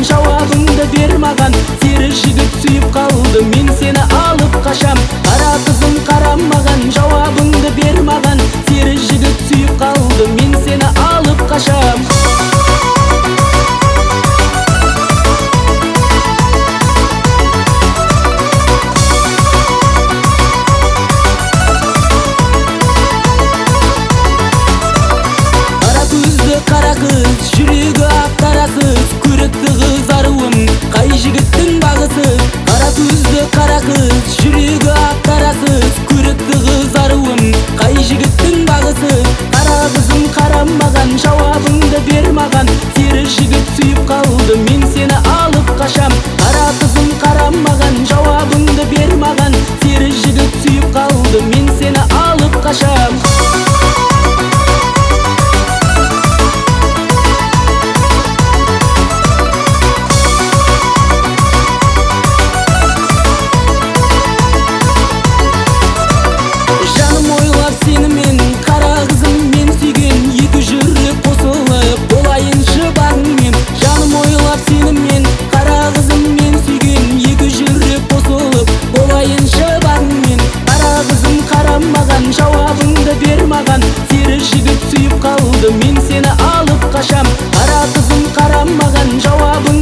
жауабыңды бер маған. Сері жігіт сүйіп қалды, мен сені алып қашам. Қара қызым қарамаған, жауабыңды бер маған. Сері жігіт сүйіп қалды, мен сені алып қашам. Қара қыз, жүрегі ақтарасыз, көрікті қыз аруым, қай жігіттің бағысыз. Қара көзді қара қыз, жүрегі ақтарасыз, көрікті қыз аруым, қай жігіттің бағысыз. Қара қызым қарамаған, жауабыңды бер маған. Сері жігіт сүйіп қалды, мен сені алып қашам. Қара қызым қарамаған, жауабыңды бер маған. Сері жігіт сүйіп қалды, мен сені алып қашам. Сенімен қара қызым мен сүйген, екі жүрек қосылып болайыншы бағыңмен. Жаным ойлап сенімен қара қызым мен сүйген, екі жүрек қосылып болайыншы бағыңмен. Қара қызым қарамаған, жауабыңды бер маған. Сері жігіт сүйіп қалды, мен сені алып қашам. Қара қызым қарамаған, жауабыңды